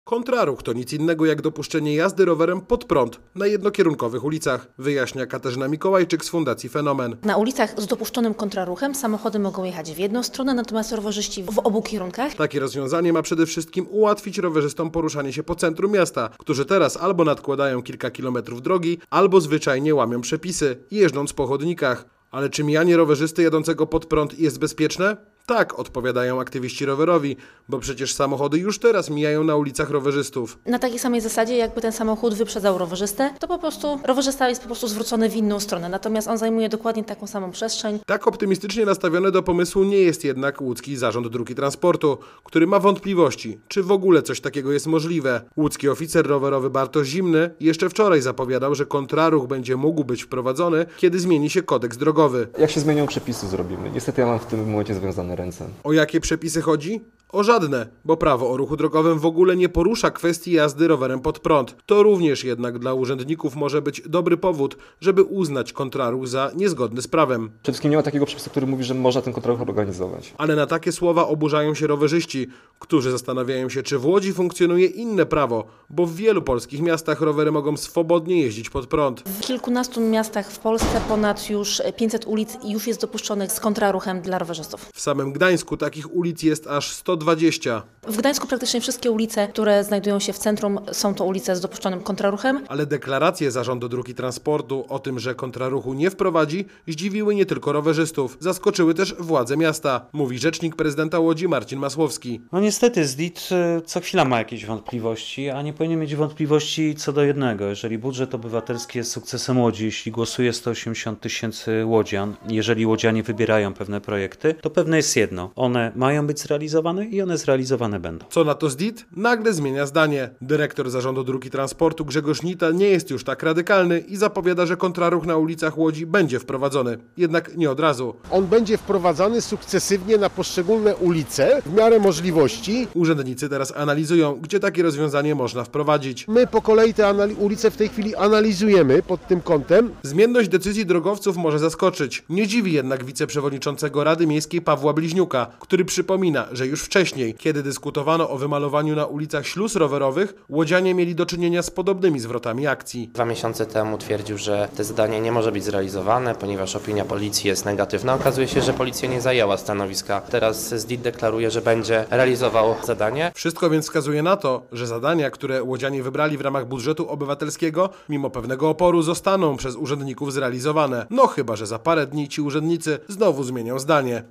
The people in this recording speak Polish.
Kontraruch to nic innego jak dopuszczenie jazdy rowerem pod prąd na jednokierunkowych ulicach, wyjaśnia Katarzyna Mikołajczyk z Fundacji Fenomen. Na ulicach z dopuszczonym kontraruchem samochody mogą jechać w jedną stronę, natomiast rowerzyści w obu kierunkach. Takie rozwiązanie ma przede wszystkim ułatwić rowerzystom poruszanie się po centrum miasta, którzy teraz albo nadkładają kilka kilometrów drogi, albo zwyczajnie łamią przepisy, jeżdżąc po chodnikach. Ale czy mijanie rowerzysty jadącego pod prąd jest bezpieczne? Tak, odpowiadają aktywiści rowerowi, bo przecież samochody już teraz mijają na ulicach rowerzystów. Na takiej samej zasadzie, jakby ten samochód wyprzedzał rowerzystę, to po prostu rowerzysta jest po prostu zwrócony w inną stronę, natomiast on zajmuje dokładnie taką samą przestrzeń. Tak optymistycznie nastawiony do pomysłu nie jest jednak łódzki Zarząd Dróg i Transportu, który ma wątpliwości, czy w ogóle coś takiego jest możliwe. Łódzki oficer rowerowy Bartosz Zimny jeszcze wczoraj zapowiadał, że kontraruch będzie mógł być wprowadzony, kiedy zmieni się kodeks drogowy. Jak się zmienią przepisy, zrobimy. Niestety ja mam w tym momencie związane ręce. O jakie przepisy chodzi? O żadne, bo prawo o ruchu drogowym w ogóle nie porusza kwestii jazdy rowerem pod prąd. To również jednak dla urzędników może być dobry powód, żeby uznać kontraruch za niezgodny z prawem. Przede wszystkim nie ma takiego przepisu, który mówi, że można ten kontraruch organizować. Ale na takie słowa oburzają się rowerzyści, którzy zastanawiają się, czy w Łodzi funkcjonuje inne prawo, bo w wielu polskich miastach rowery mogą swobodnie jeździć pod prąd. W kilkunastu miastach w Polsce ponad już 500 ulic już jest dopuszczonych z kontraruchem dla rowerzystów. W samym Gdańsku takich ulic jest aż 120. W Gdańsku praktycznie wszystkie ulice, które znajdują się w centrum, są to ulice z dopuszczonym kontraruchem. Ale deklaracje Zarządu Dróg i Transportu o tym, że kontraruchu nie wprowadzi, zdziwiły nie tylko rowerzystów. Zaskoczyły też władze miasta, mówi rzecznik prezydenta Łodzi Marcin Masłowski. No niestety ZDIT co chwila ma jakieś wątpliwości, a nie powinien mieć wątpliwości co do jednego. Jeżeli budżet obywatelski jest sukcesem Łodzi, jeśli głosuje 180 000 łodzian, jeżeli łodzianie wybierają pewne projekty, to pewne jest jedno. One mają być zrealizowane i one zrealizowane będą. Co na to ZDIT? Nagle zmienia zdanie. Dyrektor Zarządu Dróg i Transportu Grzegorz Nita nie jest już tak radykalny i zapowiada, że kontraruch na ulicach Łodzi będzie wprowadzony. Jednak nie od razu. On będzie wprowadzany sukcesywnie na poszczególne ulice w miarę możliwości. Urzędnicy teraz analizują, gdzie takie rozwiązanie można wprowadzić. My po kolei te ulice w tej chwili analizujemy pod tym kątem. Zmienność decyzji drogowców może zaskoczyć. Nie dziwi jednak wiceprzewodniczącego Rady Miejskiej Pawła Bliźniuka, który przypomina, że już wcześniej, kiedy dyskutowano o wymalowaniu na ulicach śluz rowerowych, łodzianie mieli do czynienia z podobnymi zwrotami akcji. 2 miesiące temu twierdził, że to zadanie nie może być zrealizowane, ponieważ opinia policji jest negatywna. Okazuje się, że policja nie zajęła stanowiska. Teraz ZDIT deklaruje, że będzie realizował zadanie. Wszystko więc wskazuje na to, że zadania, które łodzianie wybrali w ramach budżetu obywatelskiego, mimo pewnego oporu zostaną przez urzędników zrealizowane. No chyba, że za parę dni ci urzędnicy znowu zmienią zdanie.